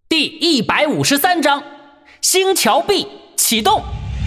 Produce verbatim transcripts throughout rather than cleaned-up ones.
第一百五十三章星桥壁启动。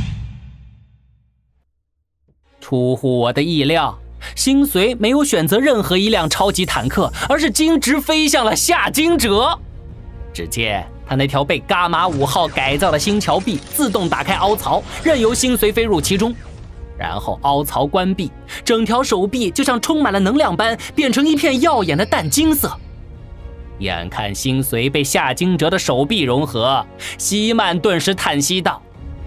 出乎我的意料，星随没有选择任何一辆超级坦克，而是径直飞向了夏金哲。只见他那条被伽马五号改造的星桥壁自动打开凹槽，任由星随飞入其中。然后凹槽关闭，整条手臂就像充满了能量般变成一片耀眼的淡金色。眼看星随被夏金哲的手臂融合，希曼顿时叹息道：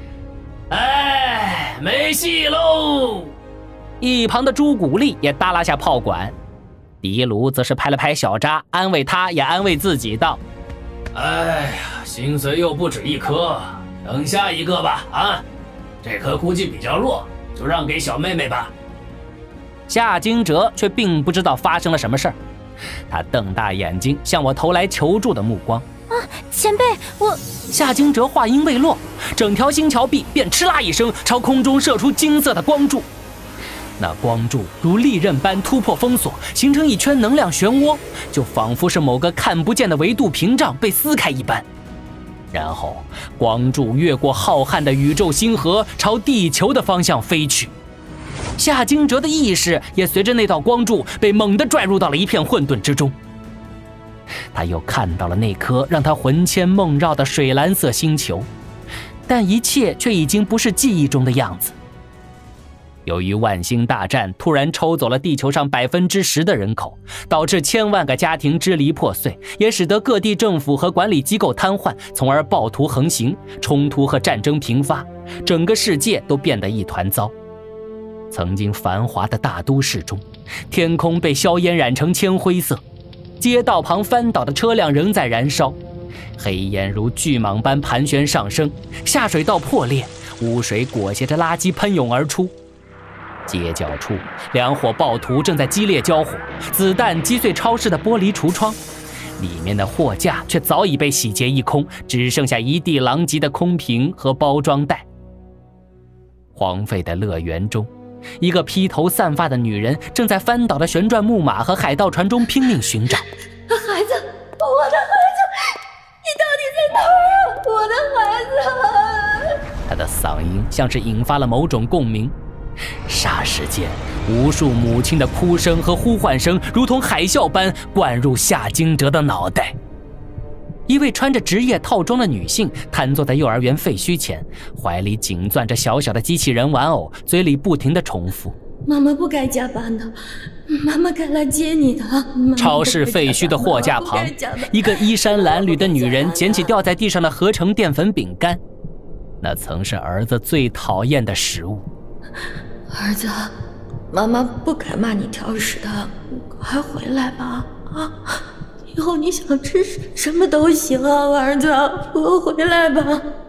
哎，没戏喽。一旁的朱古力也耷拉下炮管，迪卢则是拍了拍小扎，安慰他也安慰自己道： 哎呀，星随又不止一颗，等下一个吧啊，这颗估计比较弱，就让给小妹妹吧。 夏金哲却并不知道发生了什么事儿，他瞪大眼睛向我投来求助的目光。 啊，前辈，我…… 夏金哲话音未落，整条星桥壁便哧啦一声朝空中射出金色的光柱。那光柱如利刃般突破封锁，形成一圈能量漩涡，就仿佛是某个看不见的维度屏障被撕开一般。然后光柱越过浩瀚的宇宙星河，朝地球的方向飞去。夏金哲的意识也随着那道光柱被猛地拽入到了一片混沌之中。他又看到了那颗让他魂牵梦绕的水蓝色星球，但一切却已经不是记忆中的样子。由于万星大战突然抽走了地球上百分之十的人口，导致千万个家庭支离破碎，也使得各地政府和管理机构瘫痪，从而暴徒横行，冲突和战争频发，整个世界都变得一团糟。曾经繁华的大都市中，天空被硝烟染成铅灰色，街道旁翻倒的车辆仍在燃烧，黑烟如巨蟒般盘旋上升，下水道破裂，污水裹挟着垃圾喷涌而出。街角处，两伙暴徒正在激烈交火，子弹击碎超市的玻璃橱窗，里面的货架却早已被洗劫一空，只剩下一地狼藉的空瓶和包装袋。荒废的乐园中，一个披头散发的女人正在翻倒的旋转木马和海盗船中拼命寻找。 孩子，我的孩子，你到底在哪儿啊？我的孩子！ 她的嗓音像是引发了某种共鸣。霎时间，无数母亲的哭声和呼唤声如同海啸般灌入夏金哲的脑袋。一位穿着职业套装的女性瘫坐在幼儿园废墟前，怀里紧攥着小小的机器人玩偶，嘴里不停地重复： 妈妈不该加班的，妈妈该来接你的。 超市废墟的货架旁，一个衣衫褴褛的女人捡起掉在地上的合成淀粉饼干，那曾是儿子最讨厌的食物。 儿子，妈妈不该骂你挑食的，快回来吧！啊，以后你想吃什么都行啊，儿子，快回来吧。